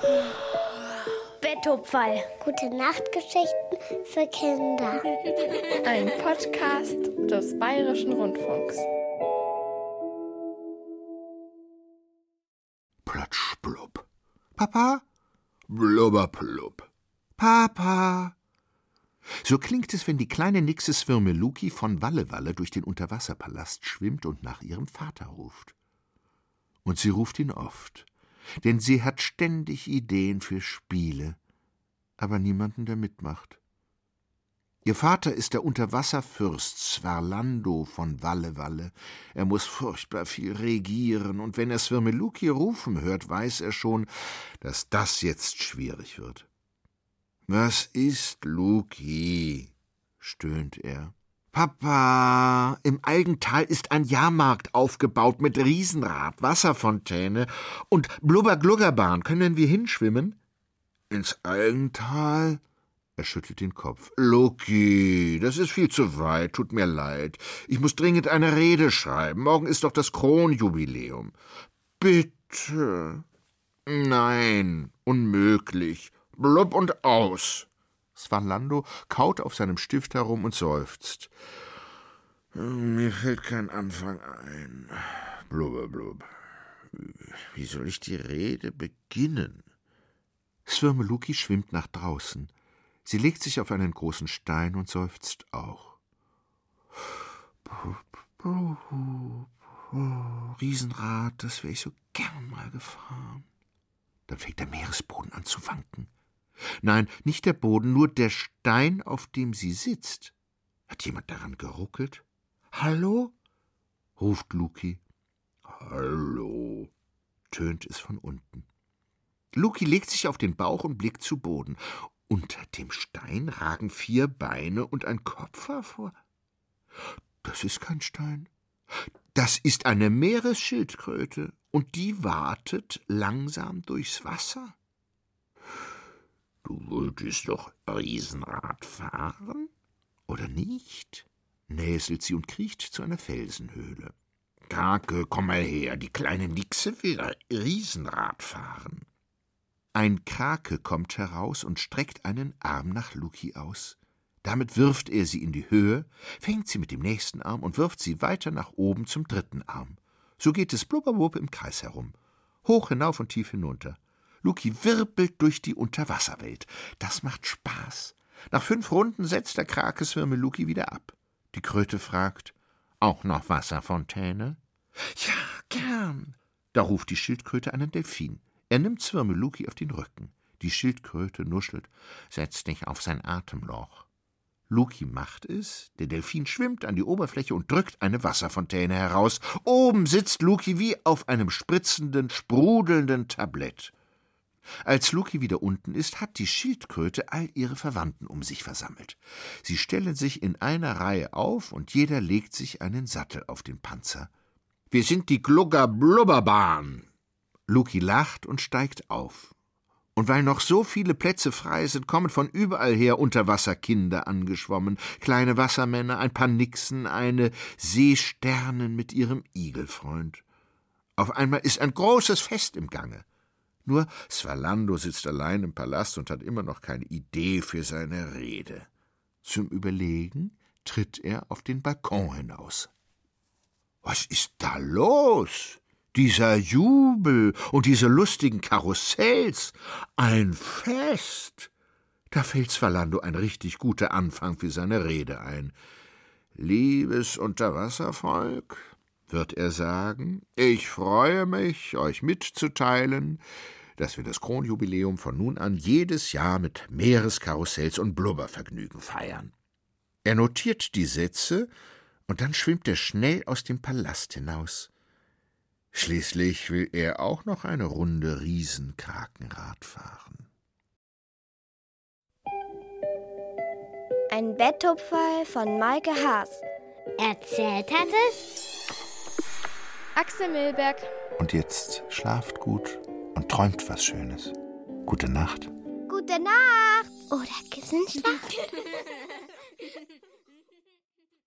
Betthupferl. Gute Nachtgeschichten für Kinder. Ein Podcast des Bayerischen Rundfunks. Plötsch, blub. Papa? Blubber, blub. Papa. So klingt es, wenn die kleine Nixe Swirmeluki von Wallewalle durch den Unterwasserpalast schwimmt und nach ihrem Vater ruft. Und sie ruft ihn oft, denn sie hat ständig Ideen für Spiele, aber niemanden, der mitmacht. Ihr Vater ist der Unterwasserfürst Swarlando von Wallewalle. Er muss furchtbar viel regieren, und wenn er Swirmeluki rufen hört, weiß er schon, dass das jetzt schwierig wird. »Was ist, Luki?« stöhnt er. »Papa, im Algental ist ein Jahrmarkt aufgebaut mit Riesenrad, Wasserfontäne und Blubber-Gluggerbahn. Können wir hinschwimmen?« »Ins Algental?« Er schüttelt den Kopf. »Luki, das ist viel zu weit, tut mir leid. Ich muss dringend eine Rede schreiben. Morgen ist doch das Kronjubiläum.« »Bitte.« »Nein, unmöglich. Blub und aus.« Swarlando kaut auf seinem Stift herum und seufzt. »Mir fällt kein Anfang ein. Blubber, blub. Wie soll ich die Rede beginnen?« Swirmeluki schwimmt nach draußen. Sie legt sich auf einen großen Stein und seufzt auch. Riesenrad, das wäre ich so gern mal gefahren. Dann fängt der Meeresboden an zu wanken. Nein, nicht der Boden, nur der Stein, auf dem sie sitzt. Hat jemand daran geruckelt? »Hallo?« ruft Luki. »Hallo«, tönt es von unten. Luki legt sich auf den Bauch und blickt zu Boden. Unter dem Stein ragen 4 Beine und ein Kopf hervor. Das ist kein Stein. Das ist eine Meeresschildkröte, und die wartet langsam durchs Wasser. »Du wolltest doch Riesenrad fahren, oder nicht?« näselt sie und kriecht zu einer Felsenhöhle. »Krake, komm mal her, die kleine Nixe will Riesenrad fahren.« Ein Krake kommt heraus und streckt einen Arm nach Luki aus. Damit wirft er sie in die Höhe, fängt sie mit dem nächsten Arm und wirft sie weiter nach oben zum 3. Arm. So geht es blubberwupp im Kreis herum. Hoch hinauf und tief hinunter. Luki wirbelt durch die Unterwasserwelt. Das macht Spaß. Nach 5 Runden setzt der Krake Swirmeluki wieder ab. Die Kröte fragt, »Auch noch Wasserfontäne?« »Ja, gern.« Da ruft die Schildkröte einen Delfin. Er nimmt Swirmeluki auf den Rücken. Die Schildkröte nuschelt, »Setz dich auf sein Atemloch.« Luki macht es, der Delfin schwimmt an die Oberfläche und drückt eine Wasserfontäne heraus. Oben sitzt Luki wie auf einem spritzenden, sprudelnden Tablett. Als Luki wieder unten ist, hat die Schildkröte all ihre Verwandten um sich versammelt. Sie stellen sich in einer Reihe auf und jeder legt sich einen Sattel auf den Panzer. »Wir sind die Glugger-Blubberbahn.« Luki lacht und steigt auf. Und weil noch so viele Plätze frei sind, kommen von überall her Unterwasserkinder angeschwommen, kleine Wassermänner, ein paar Nixen, eine Seesternin mit ihrem Igelfreund. Auf einmal ist ein großes Fest im Gange. Nur Swarlando sitzt allein im Palast und hat immer noch keine Idee für seine Rede. Zum Überlegen tritt er auf den Balkon hinaus. »Was ist da los? Dieser Jubel und diese lustigen Karussells, ein Fest!« Da fällt Swarlando ein richtig guter Anfang für seine Rede ein. »Liebes Unterwasservolk«, wird er sagen, »ich freue mich, euch mitzuteilen, dass wir das Kronjubiläum von nun an jedes Jahr mit Meereskarussells und Blubbervergnügen feiern.« Er notiert die Sätze, und dann schwimmt er schnell aus dem Palast hinaus. Schließlich will er auch noch eine Runde Riesenkrakenrad fahren. Ein Betthupferl von Maike Haas. Erzählt hat es Axel Milberg. Und jetzt schlaft gut und träumt was Schönes. Gute Nacht. Gute Nacht oder Kissenschlacht.